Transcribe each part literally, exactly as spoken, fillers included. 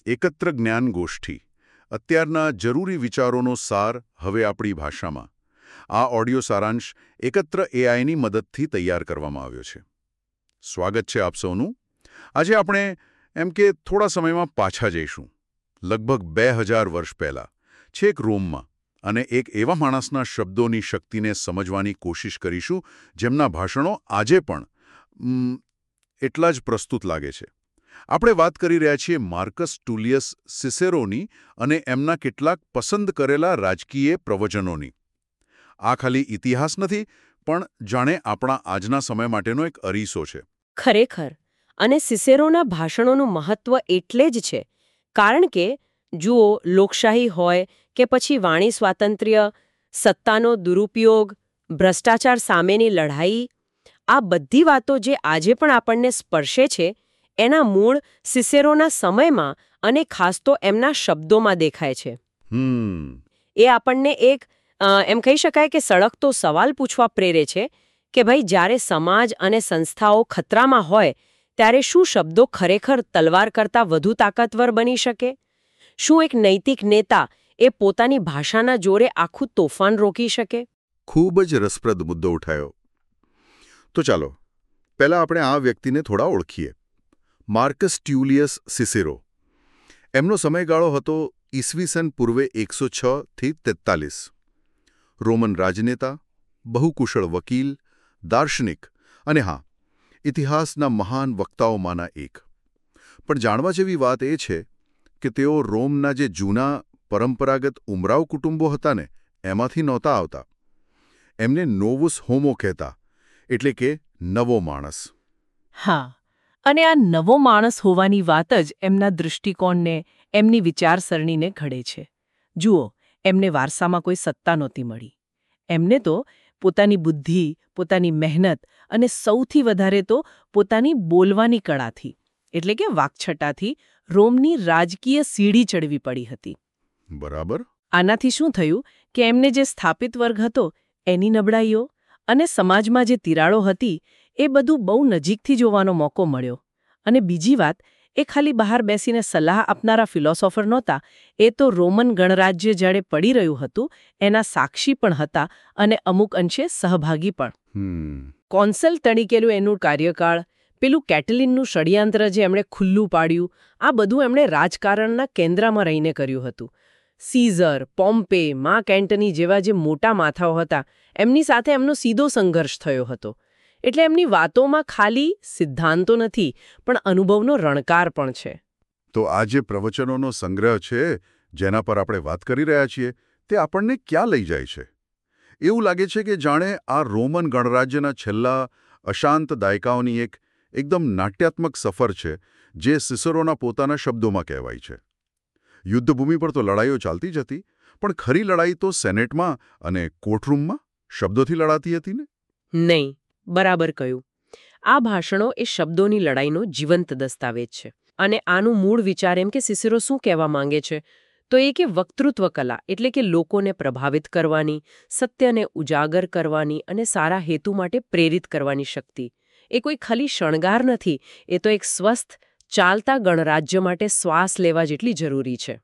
એકત્ર જ્ઞાન ગોષ્ઠી અત્યારના જરૂરી વિચારોનો સાર હવે આપણી ભાષામાં. આ ઓડિયો સારાંશ એકત્ર એઆઈની મદદથી તૈયાર કરવામાં આવ્યો છે. સ્વાગત છે આપ સૌનું. આજે આપણે એમ કે થોડા સમયમાં પાછા જઈશું. લગભગ બે હજાર વર્ષ પહેલાં છેક રોમમાં અને એક એવા માણસના શબ્દોની શક્તિને સમજવાની કોશિશ કરીશું જેમના ભાષણો આજે પણ એટલા જ પ્રસ્તુત લાગે છે. આપણે વાત કરી રહ્યા છીએ માર્કસ ટુલિયસ સિસેરોની અને એમના કેટલાક પસંદ કરેલા રાજકીય પ્રવચનોની. આ ખાલી ઇતિહાસ નથી, પણ જાણે આપણા આજના સમય માટેનો એક અરીસો છે. ખરેખર. અને સિસેરોના ભાષણોનું મહત્વ એટલે જ છે કારણ કે જુઓ, લોકશાહી હોય કે પછી વાણી સ્વાતંત્ર્ય, સત્તાનો દુરુપયોગ, ભ્રષ્ટાચાર સામેની લડાઈ, આ બધી વાતો જે આજે પણ આપણને સ્પર્શે છે એના મૂળ સિસેરોના સમયમાં અને ખાસ તો એમના શબ્દોમાં દેખાય છે. હમ એ આપણને એક એમ કહી શકાય કે સળગતો સવાલ પૂછવા પ્રેરે છે કે ભાઈ, જ્યારે સમાજ અને સંસ્થાઓ ખતરામાં હોય ત્યારે શું શબ્દો ખરેખર તલવાર કરતાં વધુ તાકાતવર બની શકે? શું એક નૈતિક નેતા એ પોતાની ભાષાના જોરે આખું તોફાન રોકી શકે? ખૂબ જ રસપ્રદ મુદ્દો ઉઠાયો. તો ચાલો પહેલા આપણે આ વ્યક્તિને થોડા ઓળખીએ. Marcus Tullius Cicero. એમનો સમયગાળો હતો ઈસવીસન પૂર્વે એકસો છ થી તેતાલીસ. રોમન રાજનેતા, બહુકુશળ વકીલ, દાર્શનિક અને હા, ઇતિહાસના મહાન વક્તાઓમાંના એક. પણ જાણવા જેવી વાત એ છે કે તેઓ રોમના જે જૂના પરંપરાગત ઉમરાવ કુટુંબો હતા ને એમાંથી નહોતા આવતા. એમને નોવુસ હોમો કહેતા, એટલે કે નવો માણસ. હા, અને આ નવો માણસ હોવાની વાત જ એમના દૃષ્ટિકોણને, એમની વિચારસરણીને ઘડે છે. જુઓ, એમને વારસામાં કોઈ સત્તા નહોતી મળી. એમને તો પોતાની બુદ્ધિ, પોતાની મહેનત અને સૌથી વધારે તો પોતાની બોલવાની કળાથી, એટલે કે વાકછટાથી રોમની રાજકીય સીડી ચડવી પડી હતી. બરાબર. આનાથી શું થયું કે એમને જે સ્થાપિત વર્ગ હતો એની નબળાઈઓ અને સમાજમાં જે તિરાડો હતી એ બધું બહુ નજીકથી જોવાનો મોકો મળ્યો. અને બીજી વાત, એ ખાલી બહાર બેસીને સલાહ આપનારા ફિલોસોફર નહોતા, એ તો રોમન ગણરાજ્ય જ્યારે પડી રહ્યું હતું એના સાક્ષી પણ હતા અને અમુક અંશે સહભાગી પણ. કોન્સલ તરીકેનું એનું કાર્યકાળ, પેલું કેટલિનનું ષડયંત્ર જે એમણે ખુલ્લું પાડ્યું, આ બધું એમણે રાજકારણના કેન્દ્રમાં રહીને કર્યું હતું. સીઝર, પોમ્પે, માર્ક એન્ટની જેવા જે મોટા માથાઓ હતા એમની સાથે એમનો સીધો સંઘર્ષ થયો હતો. એટલે એમની વાતોમાં ખાલી સિદ્ધાંતો નથી, પણ અનુભવનો રણકાર પણ છે. તો આ જે પ્રવચનોનો સંગ્રહ છે જેના પર આપણે વાત કરી રહ્યા છીએ તે આપણને ક્યાં લઈ જાય છે? એવું લાગે છે કે જાણે આ રોમન ગણરાજ્યના છેલ્લા અશાંત દાયકાઓની એક એકદમ નાટ્યાત્મક સફર છે જે સિસેરોના પોતાના શબ્દોમાં કહેવાય છે. યુદ્ધભૂમિ પર તો લડાઈઓ ચાલતી જ હતી, પણ ખરી લડાઈ તો સેનેટમાં અને કોર્ટરૂમમાં શબ્દોથી લડાતી હતી ને? નહીં, બરાબર કહ્યું. આ ભાષણો એ શબ્દોની લડાઈનો જીવંત દસ્તાવેજ છે. અને આનું મૂળ વિચાર એમ કે સિસેરો શું કહેવા માંગે છે તો એ કે વક્તૃત્વ કલા, એટલે કે લોકોને પ્રભાવિત કરવાની, સત્યને ઉજાગર કરવાની અને સારા હેતુ માટે પ્રેરિત કરવાની શક્તિ. એ કોઈ ખાલી શણગાર નથી, એ તો એક સ્વસ્થ ચાલતા ગણરાજ્ય માટે શ્વાસ લેવા જેટલી જરૂરી છે.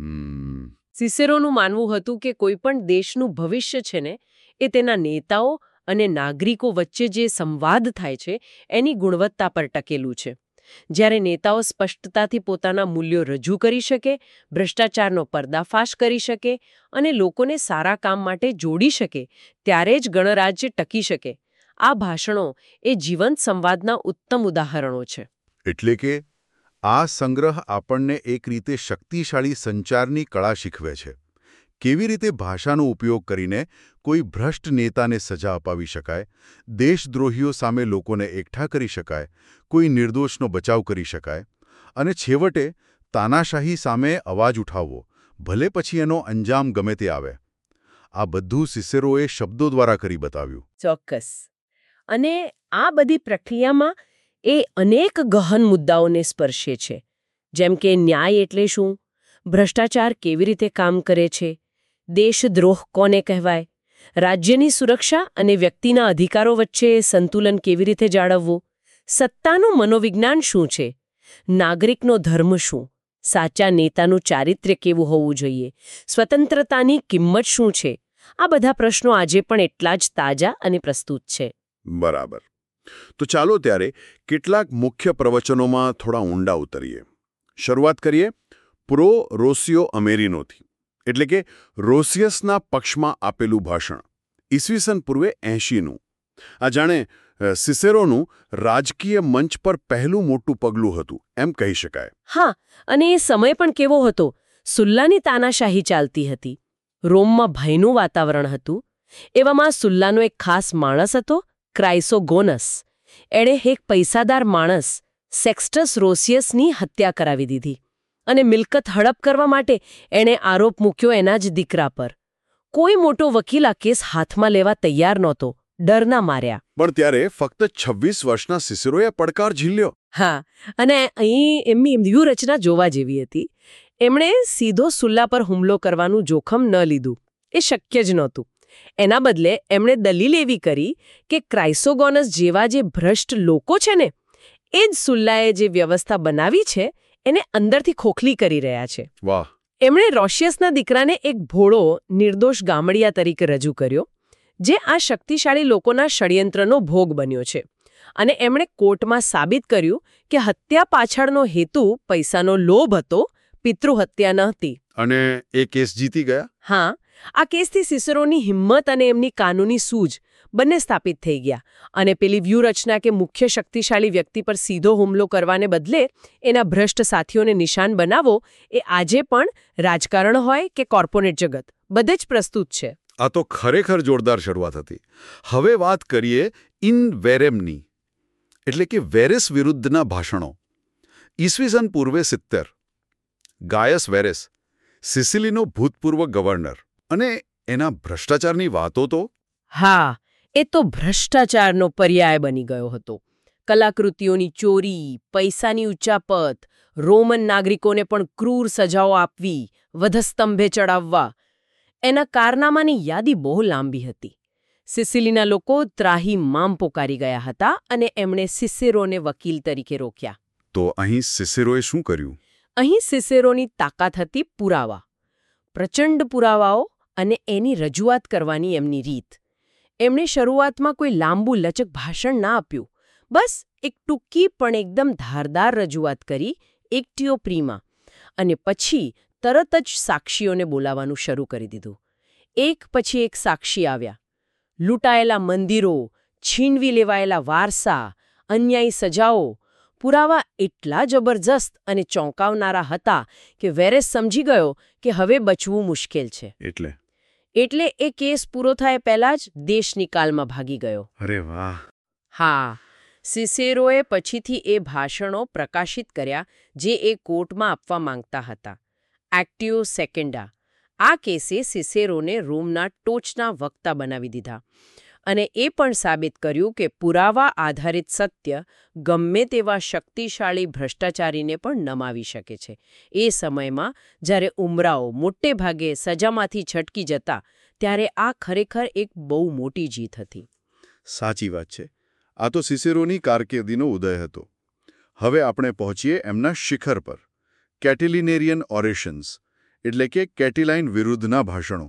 સિસેરોનું માનવું હતું કે કોઈ પણ દેશનું ભવિષ્ય છે ને એ તેના નેતાઓ અને નાગરિકો વચ્ચે જે સંવાદ થાય છે એની ગુણવત્તા પર ટકેલું છે. જ્યારે નેતાઓ સ્પષ્ટતાથી પોતાના મૂલ્યો રજૂ કરી શકે, ભ્રષ્ટાચારનો પર્દાફાશ કરી શકે અને લોકોને સારા કામ માટે જોડી શકે, ત્યારે જ ગણરાજ્ય ટકી શકે. આ ભાષણો એ જીવંત સંવાદના ઉત્તમ ઉદાહરણો છે. એટલે કે આ સંગ્રહ આપણને એક રીતે શક્તિશાળી સંચારની કળા શીખવે છે. કેવી રીતે ભાષાનો ઉપયોગ કરીને કોઈ ભ્રષ્ટ નેતાને સજા અપાવી શકાય, દેશદ્રોહીઓ સામે લોકોને એકઠા કરી શકાય, કોઈ નિર્દોષનો બચાવ કરી શકાય અને છેવટે તાનાશાહી સામે અવાજ ઉઠાવવો, ભલે પછી એનો અંજામ ગમે તે આવે. આ બધું સિસેરોએ શબ્દો દ્વારા કરી બતાવ્યું. ચોક્કસ. અને આ બધી પ્રક્રિયામાં એ અનેક ગહન મુદ્દાઓને સ્પર્શે છે, જેમ કે ન્યાય એટલે શું, ભ્રષ્ટાચાર કેવી રીતે કામ કરે છે, દેશદ્રોહ કોને કહેવાય, રાજ્યની સુરક્ષા અને વ્યક્તિના અધિકારો વચ્ચે સંતુલન કેવી રીતે જાળવવું, સત્તાનું મનોવિજ્ઞાન શું છે, નાગરિકનો ધર્મ શું, સાચા નેતાનું ચારિત્ર્ય કેવું હોવું જોઈએ, સ્વતંત્રતાની કિંમત શું છે, આ બધા પ્રશ્નો આજે પણ એટલા જ તાજા અને પ્રસ્તુત છે. બરાબર. તો ચાલો ત્યારે કેટલાક મુખ્ય પ્રવચનોમાં થોડા ઊંડા ઉતરીએ. શરૂઆત કરીએ પ્રો રોસિયો અમેરિનોથી, એટલે કે રોસિયસના પક્ષમાં આપેલું ભાષણ ઈસવીસન પૂર્વે એંશીનું. આ જાણે સિસેરોનું રાજકીય મંચ પર પહેલું મોટું પગલું હતું એમ કહી શકાય. હા, અને એ સમય પણ કેવો હતો. સુલ્લાની તાનાશાહી ચાલતી હતી. રોમમાં ભયનું વાતાવરણ હતું. એવામાં સુલ્લાનો એક ખાસ માણસ હતો, ક્રાઇસોગોનસ. એણે એક પૈસાદાર માણસ સેક્સ્ટસ રોસિયસની હત્યા કરાવી દીધી અને મિલકત હડપ કરવા માટે એણે આરોપ મૂક્યો એના જ દીકરા પર. કોઈ મોટો વકીલ આ કેસ હાથમાં લેવા તૈયાર નહોતો, ડરના માર્યા. પણ ત્યારે ફક્ત છવ્વીસ વર્ષના સિસેરોએ પડકાર ઝીલ્યો. હા, અને અહીં એમની વ્યૂહરચના જોવા જેવી હતી. એમણે સીધો સુલ્લા પર હુમલો કરવાનું જોખમ ન લીધું. એ શક્ય જ નહોતું. એના બદલે એમણે દલીલ એવી કરી કે ક્રાઇસોગોનસ જેવા જે ભ્રષ્ટ લોકો છે ને, એ જ સુલ્લાએ જે વ્યવસ્થા બનાવી છે એને અંદરથી ખોખલી કરી રહ્યા છે. વાહ. એમણે રોશિયસના દીકરાને એક ભોળો, નિર્દોષ ગામડિયા તરીકે રજૂ કર્યો, જે આ શક્તિશાળી લોકોના ષડયંત્રનો ભોગ બન્યો છે. અને એમણે કોર્ટમાં સાબિત કર્યું કે હત્યા પાછળનો હેતુ પૈસાનો લોભ હતો, પિતૃહત્યા ન હતી. અને એ કેસ જીતી ગયા? હા, આ કેસથી સિસેરોની હિંમત અને એમની કાનૂની સૂઝ બંને સ્થાપિત થઈ ગયા. અને પેલી વ્યૂહરચના કે મુખ્ય શક્તિશાળી વ્યક્તિ પર સીધો હુમલો કરવાને બદલે એના ભ્રષ્ટ સાથીઓને નિશાન બનાવો, એ આજે પણ રાજકારણ હોય કે કોર્પોરેટ જગત બધે જ પ્રસ્તુત છે. આ તો ખરેખર જોરદાર શરૂઆત હતી. હવે વાત કરીએ ઇન વેરેમની, એટલે કે વેરેસ વિરુદ્ધના ભાષણો. ઈસવીસન પૂર્વે સિત્તેર. ગાયસ વેરેસ, સિસિલીનો ભૂતપૂર્વ ગવર્નર, અને એના ભ્રષ્ટાચારની વાતો તો... હા, એ તો ભ્રષ્ટાચારનો પર્યાય બની ગયો હતો. કલાકૃતિઓની ચોરી, પૈસાની ઉચ્ચાપત, રોમન નાગરિકોને પણ ક્રૂર સજાઓ આપવી, વધસ્તંભે ચડાવવા. એના કારનામાની યાદી બહુ લાંબી હતી. સિસિલીના લોકો ત્રાહિમામ પોકારી ગયા હતા અને એમણે સિસેરોને વકીલ તરીકે રોક્યા. તો અહીં સિસેરોએ શું કર્યું? અહીં સિસેરોની તાકાત હતી પુરાવા. પ્રચંડ પુરાવાઓ અને એની રજૂઆત કરવાની એમની રીત. એમણે શરૂઆતમાં કોઈ લાંબુ લચક ભાષણ ના આપ્યું. બસ એક ટૂંકી પણ એકદમ ધારદાર રજૂઆત કરી, એક્ટિયો પ્રીમા. અને પછી તરત જ સાક્ષીઓને બોલાવવાનું શરૂ કરી દીધું. એક પછી એક સાક્ષી આવ્યા. લૂંટાયેલા મંદિરો, છીનવી લેવાયેલા વારસા, અન્યાયી સજાઓ. પુરાવા એટલા જબરજસ્ત અને ચોંકાવનારા હતા કે વેરેસ સમજી ગયો કે હવે બચવું મુશ્કેલ છે. એટલે એટલે એ કેસ પૂરો થાય પહેલા જ દેશ નિકાલમાં ભાગી ગયો. અરે વાહ. હા, સિસેરોએ પછીથી એ ભાષણો પ્રકાશિત કર્યા જે એ કોર્ટમાં આપવા માંગતા હતા. એક્ટિયો સેકન્ડા. આ કેસે સિસેરોને રોમના ટોચના વક્તા બનાવી દીધા. અને એ પણ સાબિત કર્યું કે પુરાવા આધારિત સત્ય ગમે તેવા શક્તિશાળી ભ્રષ્ટાચારીને પણ નમાવી શકે છે. એ સમયમાં જ્યારે ઉમરાઓ મોટે ભાગે સજામાંથી છટકી જતા, ત્યારે આ ખરેખર એક બહુ મોટી જીત હતી. સાચી વાત છે. આ તો સિસેરોની કારકિર્દીનો ઉદય હતો. હવે આપણે પહોંચીએ એમના શિખર પર. કેટિલિનેરિયન ઓરેશન્સ, એટલે કે કેટિલાઇન વિરુદ્ધના ભાષણો.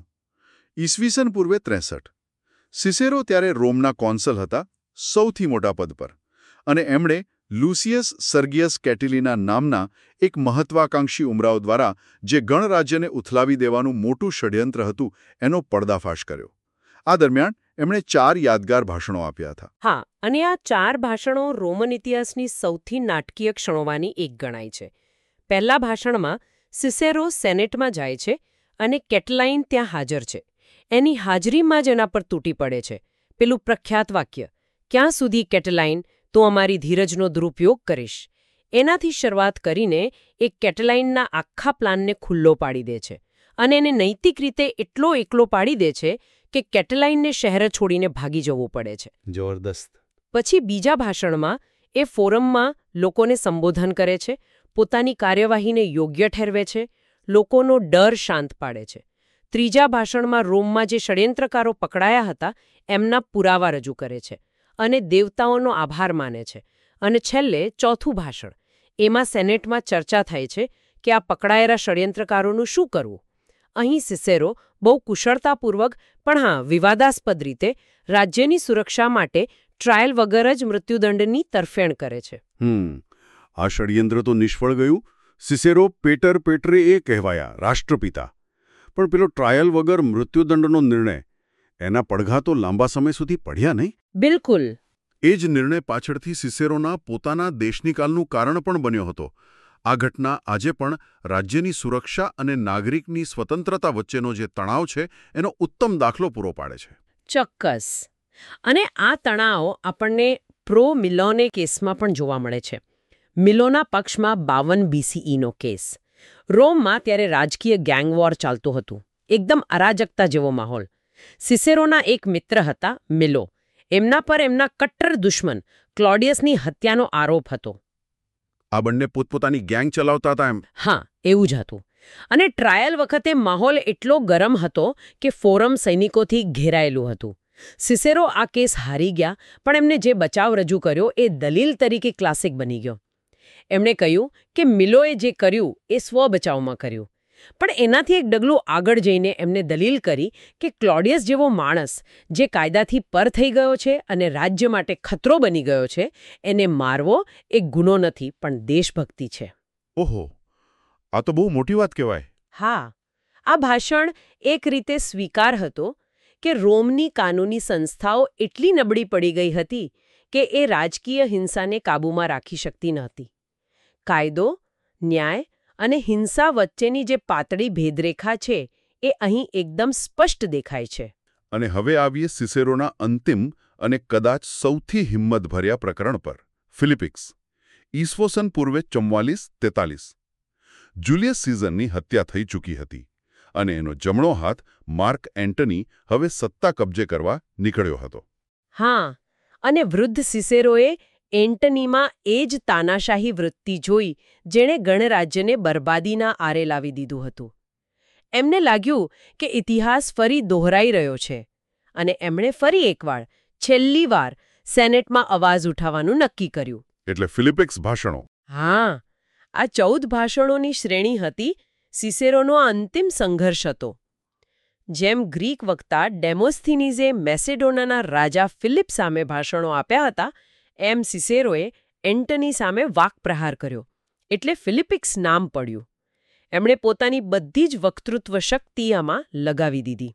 ઈસવીસન પૂર્વે ત્રેસઠ. સિસેરો ત્યારે રોમના કોન્સલ હતા, સૌથી મોટા પદ પર. અને એમણે લુસિયસ સર્ગિયસ કેટિલીના નામના એક મહત્વાકાંક્ષી ઉમરાવ દ્વારા જે ગણરાજ્યને ઉથલાવી દેવાનું મોટું ષડયંત્ર હતું એનો પર્દાફાશ કર્યો. આ દરમિયાન એમણે ચાર યાદગાર ભાષણો આપ્યા હતા. હા, અને આ ચાર ભાષણો રોમન ઇતિહાસની સૌથી નાટકીય ક્ષણોમાંની એક ગણાય છે. પહેલા ભાષણમાં સિસેરો સેનેટમાં જાય છે અને કેટલાઇન ત્યાં હાજર છે. એની હાજરીમાં જ એના પર તૂટી પડે છે પેલું પ્રખ્યાત વાક્ય, ક્યાં સુધી કેટલાઇન તું અમારી ધીરજનો દુરુપયોગ કરીશ. એનાથી શરૂઆત કરીને એ કેટલાઇનના આખા પ્લાનને ખુલ્લો પાડી દે છે અને એને નૈતિક રીતે એટલો એકલો પાડી દે છે કે કેટલાઇનને શહેર છોડીને ભાગી જવું પડે છે. જબરદસ્ત. પછી બીજા ભાષણમાં એ ફોરમમાં લોકોને સંબોધન કરે છે, પોતાની કાર્યવાહીને યોગ્ય ઠેરવે છે, લોકોનો ડર શાંત પાડે છે. ત્રીજા ભાષણમાં રોમમાં જે ષડયંત્રકારો પકડાયા હતા એમના પુરાવા રજૂ કરે છે અને દેવતાઓનો આભાર માને છે. અને છેલ્લે ચોથું ભાષણ, એમાં સેનેટમાં ચર્ચા થાય છે કે આ પકડાયેલા ષડયંત્રકારોનું શું કરવું. અહીં સિસેરો બહુ કુશળતાપૂર્વક પણ હા વિવાદાસ્પદ રીતે રાજ્યની સુરક્ષા માટે ટ્રાયલ વગર જ મૃત્યુદંડની તરફેણ કરે છે. હમ આ ષડયંત્ર તો નિષ્ફળ ગયું. સિસેરો પેટર પેટ્રે એ કહેવાયા રાષ્ટ્રપિતા. પણ પેલો ટ્રાયલ વગર મૃત્યુદંડનો નિર્ણય એના પડઘા તો લાંબા સમય સુધી પડ્યા નહીં. બિલકુલ. એ જ નિર્ણય પાછળથી સિસેરોના પોતાના દેશનિકાલનું કારણ પણ બન્યો હતો. આ ઘટના આજે પણ રાજ્યની સુરક્ષા અને નાગરિકની સ્વતંત્રતા વચ્ચેનો જે તણાવ છે એનો ઉત્તમ દાખલો પૂરો પાડે છે. ચોક્કસ. અને આ તણાવ આપણને પ્રો મિલોને કેસમાં પણ જોવા મળે છે. મિલોના પક્ષમાં બાવન બીસીઈનો કેસ. રોમમાં ત્યારે રાજકીય ગેંગવોર ચાલતું હતું. એકદમ અરાજકતા જેવો માહોલ. સિસેરોના એક મિત્ર હતા મિલો. એમના પર એમના કટ્ટર દુશ્મન ક્લોડિયસની હત્યાનો આરોપ હતો. આ બંને પોતપોતાની ગેંગ ચલાવતા હતા એમ? હા, એવું જ હતું. અને ટ્રાયલ વખતે માહોલ એટલો ગરમ હતો કે ફોરમ સૈનિકોથી ઘેરાયેલું હતું. સિસેરો આ કેસ હારી ગયા, પણ એમને જે બચાવ રજૂ કર્યો એ દલીલ તરીકે ક્લાસિક બની ગયો. એમણે કહ્યું કે મિલોએ જે કર્યું એ સ્વબચાવમાં કર્યું. પણ એનાથી એક ડગલું આગળ જઈને એમને દલીલ કરી કે ક્લોડિયસ જેવો માણસ જે કાયદાથી પર થઈ ગયો છે અને રાજ્ય માટે ખતરો બની ગયો છે, એને મારવો એ ગુનો નથી પણ દેશભક્તિ છે. ઓહો, આ તો બહુ મોટી વાત કહેવાય. હા, આ ભાષણ એક રીતે સ્વીકાર હતો કે રોમની કાનૂની સંસ્થાઓ એટલી નબળી પડી ગઈ હતી કે એ રાજકીય હિંસાને કાબૂમાં રાખી શકતી નહોતી. કાયદો, ન્યાય અને હિંસા વચ્ચેની જે પાતળી ભેદરેખા છે એ અહીં એકદમ સ્પષ્ટ દેખાય છે. અને હવે આવીએ સિસેરોના અંતિમ અને કદાચ સૌથી હિંમતભર્યા પ્રકરણ પર, ફિલિપિક્સ. ઈસવીસન પૂર્વે ચુમ્માલીસ તેતાલીસ. જુલિયસ સીઝરની હત્યા થઈ ચૂકી હતી અને એનો જમણો હાથ માર્ક એન્ટની હવે સત્તા કબજે કરવા નીકળ્યો હતો. હા, અને વૃદ્ધ સિસેરોએ એન્ટનીમાં એ જ તાનાશાહી વૃત્તિ જોઈ જેણે ગણરાજ્યને બરબાદીના આરે લાવી દીધું હતું. એમને લાગ્યું કે ઇતિહાસ ફરી દોહરાઈ રહ્યો છે અને એમણે ફરી એકવાર, છેલ્લી વાર સેનેટમાં અવાજ ઉઠાવવાનું નક્કી કર્યું. એટલે ફિલિપિક્સ ભાષણો. હા, આ ચૌદ ભાષણોની શ્રેણી હતી સિસેરોનો અંતિમ સંઘર્ષ હતો. જેમ ગ્રીક વક્તા ડેમોસ્થિનીઝે મેસેડોનાના રાજા ફિલિપ સામે ભાષણો આપ્યા હતા, એમ સિસેરોએ એન્ટની સામે વાકપ્રહાર કર્યો. એટલે ફિલિપિક્સ નામ પડ્યું. એમણે પોતાની બધી જ વક્તૃત્વ શક્તિ આમાં લગાવી દીધી.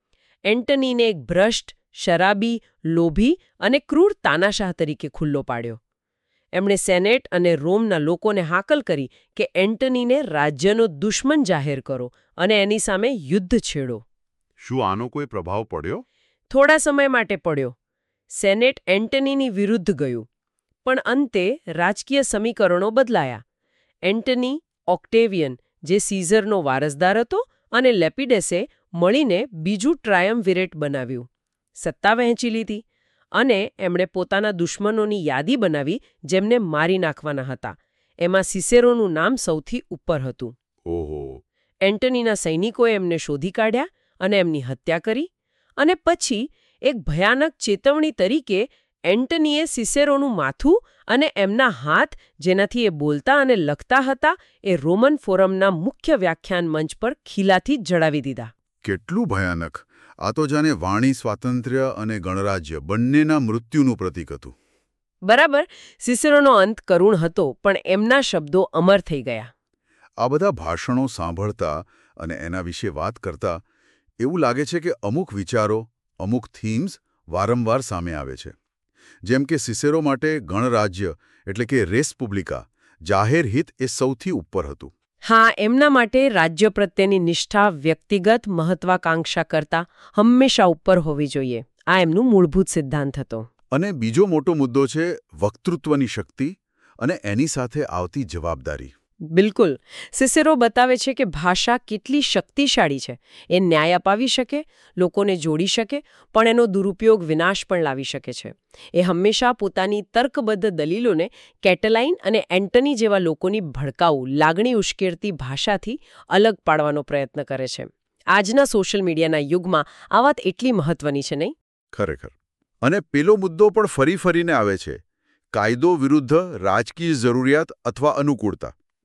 એન્ટનીને એક ભ્રષ્ટ, શરાબી, લોભી અને ક્રૂર તાનાશાહ તરીકે ખુલ્લો પાડ્યો. એમણે સેનેટ અને રોમના લોકોને હાકલ કરી કે એન્ટનીને રાજ્યનો દુશ્મન જાહેર કરો અને એની સામે યુદ્ધ છેડો. શું આનો કોઈ પ્રભાવ પડ્યો? થોડા સમય માટે પડ્યો. સેનેટ એન્ટનીની વિરુદ્ધ ગયું. પણ અંતે રાજકીય સમીકરણો બદલાયા. એન્ટની, ઓક્ટેવિયન, જે સીઝરનો વારસદાર હતો, અને લેપિડેસે મળીને બીજું ટ્રાયમ્વિરેટ બનાવ્યું. સત્તા વહેંચી લીધી અને એમણે પોતાના દુશ્મનોની યાદી બનાવી જેમને મારી નાખવાના હતા. એમાં સિસેરોનું નામ સૌથી ઉપર હતું. ઓહો. એન્ટનીના સૈનિકોએ એમને શોધી કાઢ્યા અને એમની હત્યા કરી. અને પછી એક ભયાનક ચેતવણી તરીકે એન્ટનીએ સિસેરોનું માથું અને એમના હાથ, જેનાથી એ બોલતા અને લખતા હતા, એ રોમન ફોરમના મુખ્ય વ્યાખ્યાન મંચ પર ખીલાથી જડાવી દીધા. કેટલું ભયાનક! આ તો જાણે વાણી સ્વાતંત્ર્ય અને ગણરાજ્ય બંનેના મૃત્યુનું પ્રતીક હતું. બરાબર. સિસેરોનો અંત કરુણ હતો, પણ એમના શબ્દો અમર થઈ ગયા. આ બધા ભાષણો સાંભળતા અને એના વિશે વાત કરતા એવું લાગે છે કે અમુક વિચારો, અમુક થીમ્સ વારંવાર સામે આવે છે. જેમ કે સિસેરો માટે ગણરાજ્ય એટલે કે રેસ પુબ્લિકા, જાહેર હિત એ સૌથી ઉપર હતું. હા, એમના માટે રાજ્ય પ્રત્યેની નિષ્ઠા વ્યક્તિગત મહત્વાકાંક્ષા કરતાં હંમેશા ઉપર હોવી જોઈએ. આ એમનું મૂળભૂત સિદ્ધાંત હતો. અને બીજો મોટો મુદ્દો છે વક્તૃત્વની શક્તિ અને એની સાથે આવતી જવાબદારી. બિલકુલ. સિસેરો બતાવે છે કે ભાષા કેટલી શક્તિશાળી છે. એ ન્યાય અપાવી શકે, લોકોને જોડી શકે, પણ એનો દુરુપયોગ વિનાશ પણ લાવી શકે છે. એ હંમેશા પોતાની તર્કબદ્ધ દલીલોને કેટલાઇન અને એન્ટની જેવા લોકોની ભડકાઉ, લાગણી ઉશ્કેરતી ભાષાથી અલગ પાડવાનો પ્રયત્ન કરે છે. આજના સોશિયલ મીડિયાના યુગમાં આ વાત એટલી મહત્વની છે, નહીં? ખરેખર. અને પેલો મુદ્દો પણ ફરી ફરીને આવે છે, કાયદો વિરુદ્ધ રાજકીય જરૂરિયાત અથવા અનુકૂળતા.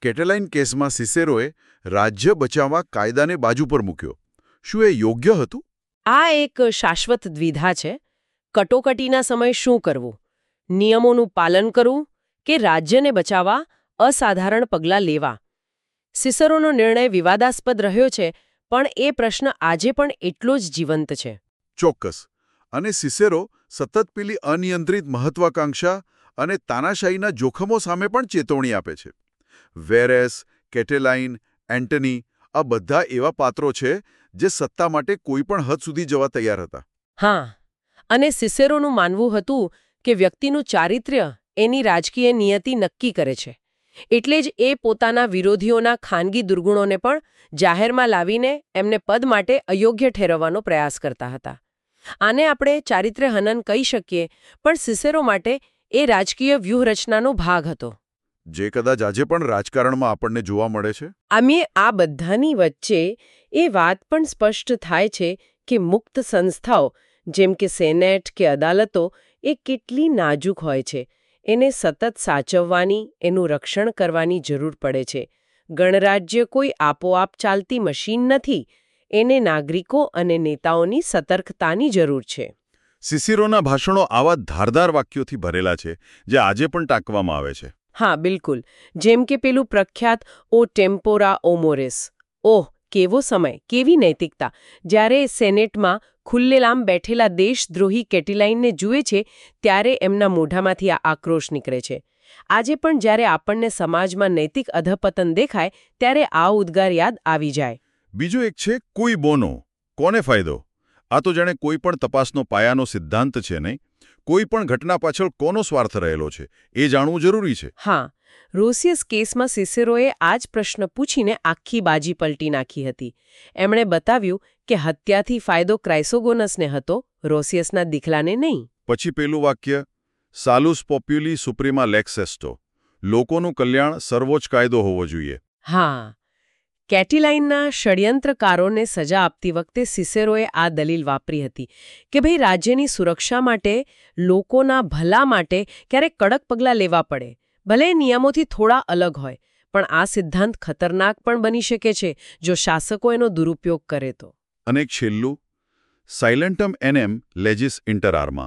કેટલાઇન કેસમાં સિસેરોએ રાજ્ય બચાવવા કાયદાને બાજુ પર મૂક્યો. શું એ યોગ્ય હતું? આ એક શાશ્વત દ્વિધા છે. કટોકટીના સમયે શું કરવું? નિયમોનું પાલન કરવું કે રાજ્યને બચાવવા અસાધારણ પગલાં લેવા? સિસરોનો નિર્ણય વિવાદાસ્પદ રહ્યો છે, પણ એ પ્રશ્ન આજે પણ એટલો જ જીવંત છે. ચોક્કસ. અને સિસેરો સતત પેલી અનિયંત્રિત મહત્વાકાંક્ષા અને તાનાશાહીના જોખમો સામે પણ ચેતવણી આપે છે. વેરેસ, કેટલાઇન, એન્ટની આ બધા એવા પાત્રો છે જે સત્તા માટે કોઈ પણ હદ સુધી જવા તૈયાર હતા. હા, અને સિસેરોનું માનવું હતું કે વ્યક્તિનું ચારિત્ર્ય એની રાજકીય નિયતિ નક્કી કરે છે. એટલે જ એ પોતાના વિરોધીઓના ખાનગી દુર્ગુણોને પણ જાહેરમાં લાવીને એમને પદ માટે અયોગ્ય ઠેરવવાનો પ્રયાસ કરતા હતા. આને આપણે ચારિત્ર્ય હનન કહી શકીએ, પણ સિસેરો માટે એ રાજકીય વ્યૂહરચનાનો ભાગ હતો. જે કદાચ આજે પણ રાજકારણમાં આપણને જોવા મળે છે. આમે આ બધાની વચ્ચે એ વાત પણ સ્પષ્ટ થાય છે કે મુક્ત સંસ્થાઓ જેમ કે સેનેટ કે અદાલતો એ કેટલી નાજુક હોય છે. એને સતત સાચવવાની, એનું રક્ષણ કરવાની જરૂર પડે છે. ગણરાજ્ય કોઈ આપોઆપ ચાલતી મશીન નથી. એને નાગરિકો અને નેતાઓની સતર્કતાની જરૂર છે. સિસેરોના ભાષણો આવા ધારદાર વાક્યોથી ભરેલા છે જે આજે પણ ટાંકવામાં આવે છે. હા, બિલકુલ. જેમ કે પેલું પ્રખ્યાત ઓ ટેમ્પોરા ઓમોરેસ. ઓહ, કેવો સમય, કેવી નૈતિકતા! જ્યારે સેનેટમાં ખુલ્લેલામ બેઠેલા દેશદ્રોહી કેટલાઇનને જુએ છે ત્યારે એમના મોઢામાંથી આ આક્રોશ નીકળે છે. આજે પણ જ્યારે આપણને સમાજમાં નૈતિક અધપતન દેખાય ત્યારે આ ઉદ્ગાર યાદ આવી જાય. બીજું એક છે કોઈ બોનો, કોને ફાયદો? આ તો જાણે કોઈ પણ તપાસનો પાયાનો સિદ્ધાંત છે નહીં. કોઈ પણ ઘટના પાછળ કોનો સ્વાર્થ રહેલો છે એ જાણવું જરૂરી છે. હા, રોસિયસ કેસમાં સિસેરોએ આ જ પ્રશ્ન પૂછીને આખી બાજી પલટી નાખી હતી. એમણે બતાવ્યું કે હત્યાથી ફાયદો ક્રાઇસોગોનસને હતો, રોસિયસના દીકલાને નહીં. પછી પેલું વાક્ય સાલુસ પોપ્યુલી સુપ્રીમા લેક્સ એસ્ટો, લોકોનું કલ્યાણ સર્વોચ્ચ કાયદો હોવો જોઈએ. હા, કેટલાઇનના ષડયંત્રકારોને સજા આપતી વખતે સિસેરોએ આ દલીલ વાપરી હતી કે ભાઈ રાજ્યની સુરક્ષા માટે, લોકોના ભલા માટે ક્યારેક કડક પગલાં લેવા પડે. ભલે નિયમોથી થોડા અલગ હોય, પણ આ સિદ્ધાંત ખતરનાક પણ બની શકે છે જો શાસકો એનો દુરુપયોગ કરે તો. અને છેલ્લું સાયલેન્ટમ એનેમ લેજિસ ઇન્ટર આર્મા,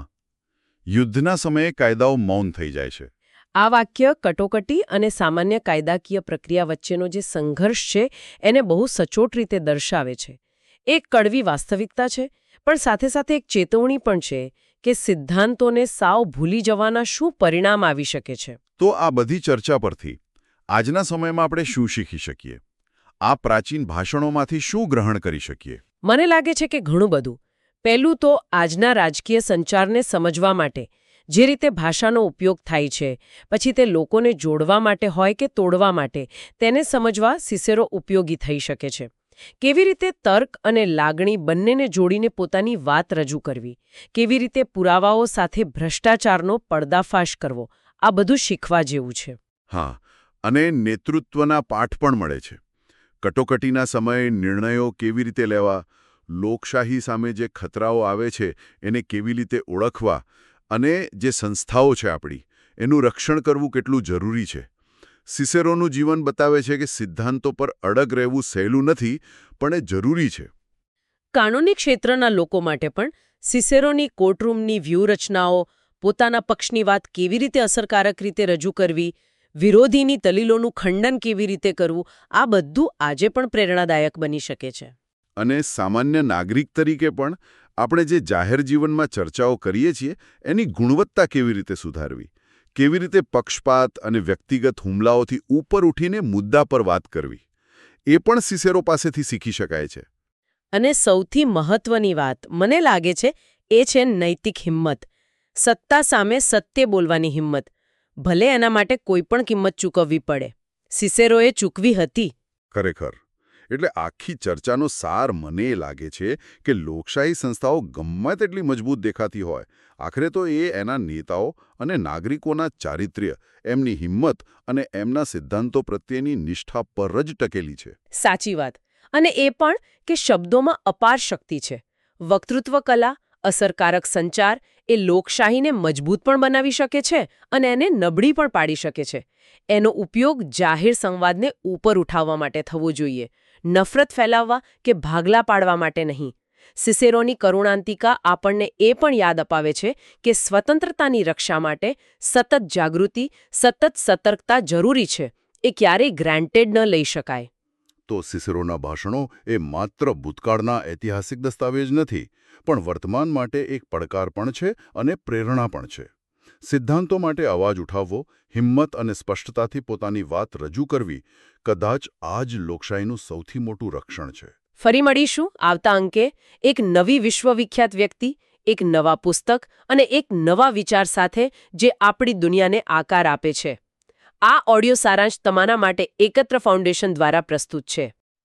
યુદ્ધના સમયે કાયદાઓ મૌન થઈ જાય છે. આ વાક્ય કટોકટી અને સામાન્ય કાયદાકીય પ્રક્રિયા વચ્ચેનો જે સંઘર્ષ છે એને બહુ સચોટ રીતે દર્શાવે છે. એક કડવી વાસ્તવિકતા છે, પણ સાથે સાથે એક ચેતવણી પણ છે કે સિદ્ધાંતોને સાવ ભૂલી જવાના શું પરિણામ આવી શકે છે. તો આ બધી ચર્ચા પરથી આજના સમયમાં આપણે શું શીખી શકીએ? આ પ્રાચીન ભાષણોમાંથી શું ગ્રહણ કરી શકીએ? મને લાગે છે કે ઘણું બધું. પહેલું તો આજના રાજકીય સંચારને સમજવા માટે જે રીતે ભાષાનો ઉપયોગ થાય છે, પછી તે લોકોને જોડવા માટે હોય કે તોડવા માટે, તેને સમજવા સિસેરો ઉપયોગી થઈ શકે છે. કેવી રીતે તર્ક અને લાગણી બંનેને જોડીને પોતાની વાત રજૂ કરવી, કેવી રીતે પુરાવાઓ સાથે ભ્રષ્ટાચારનો પર્દાફાશ કરવો, આ બધું શીખવા જેવું છે. હા, અને નેતૃત્વના પાઠ પણ મળે છે. કટોકટીના સમયે નિર્ણયો કેવી રીતે લેવા, લોકશાહી સામે જે ખતરાઓ આવે છે એને કેવી રીતે ઓળખવા, અને જે સંસ્થાઓ છે આપણી, એનું રક્ષણ કરવું કેટલું જરૂરી છે. સિસેરોનું જીવન બતાવે છે કે સિદ્ધાંતો પર અડગ રહેવું સહેલું નથી, પણ એ જરૂરી છે. કાનૂની ક્ષેત્રના લોકો માટે પણ સિસેરોની કોર્ટરૂમની વ્યૂહરચનાઓ, પોતાના પક્ષની વાત કેવી રીતે અસરકારક રીતે રજૂ કરવી, વિરોધીની દલીલોનું ખંડન કેવી રીતે કરવું, આ બધું આજે પણ પ્રેરણાદાયક બની શકે છે. અને સામાન્ય નાગરિક તરીકે પણ આપણે જે જાહેર જીવનમાં ચર્ચાઓ કરીએ છીએ એની ગુણવત્તા કેવી રીતે સુધારવી, કેવી રીતે પક્ષપાત અને વ્યક્તિગત હુમલાઓથી ઉપર ઉઠીને મુદ્દા પર વાત કરવી, એ પણ સિસેરો પાસેથી શીખી શકાય છે. અને સૌથી મહત્વની વાત મને લાગે છે એ છે નૈતિક હિંમત. સત્તા સામે સત્ય બોલવાની હિંમત, ભલે એના માટે કોઈ પણ કિંમત ચૂકવવી પડે. સિસેરોએ ચૂકવી હતી. ખરેખર. એટલે આખી ચર્ચાનો સાર મને લાગે છે કે લોકશાહી સંસ્થાઓ ગમે તેટલી મજબૂત દેખાતી હોય, આખરે તો એ એના નેતાઓ અને નાગરિકોના ચારિત્ર્ય, એમની હિંમત અને એમના સિદ્ધાંતો પ્રત્યેની નિષ્ઠા પર જ ટકેલી છે. સાચી વાત. અને એ પણ કે શબ્દોમાં અપાર શક્તિ છે. વક્તૃત્વ કલા, અસરકારક સંચાર એ લોકશાહીને મજબૂત પણ બનાવી શકે છે અને એને નબળી પણ પાડી શકે છે. એનો ઉપયોગ જાહેર સંવાદને ઉપર ઉઠાવવા માટે થવો જોઈએ, નફરત ફેલાવવા કે ભાગલા પાડવા માટે નહીં. સિસેરોની કરુણાંતિકા આપણને એ પણ યાદ અપાવે છે કે સ્વતંત્રતાની રક્ષા માટે સતત જાગૃતિ, સતત સતર્કતા જરૂરી છે. એ ક્યારેય ગ્રાન્ટેડ ન લઈ શકાય. તો સિસેરોના ભાષણો એ માત્ર ભૂતકાળના ઐતિહાસિક દસ્તાવેજ નથી, પણ વર્તમાન માટે એક પડકાર પણ છે અને પ્રેરણા પણ છે. સિદ્ધાંતો માટે અવાજ ઉઠાવવો, હિંમત અને સ્પષ્ટતાથી પોતાની વાત રજૂ કરવી કદાચ આ જ લોકશાહીનું સૌથી મોટું રક્ષણ છે. ફરી મળીશું આવતા અંકે એક નવી વિશ્વવિખ્યાત વ્યક્તિ, એક નવા પુસ્તક અને એક નવા વિચાર સાથે જે આપણી દુનિયાને આકાર આપે છે. આ ઓડિયો સારાંશ તમારા માટે એકત્ર ફાઉન્ડેશન દ્વારા પ્રસ્તુત છે.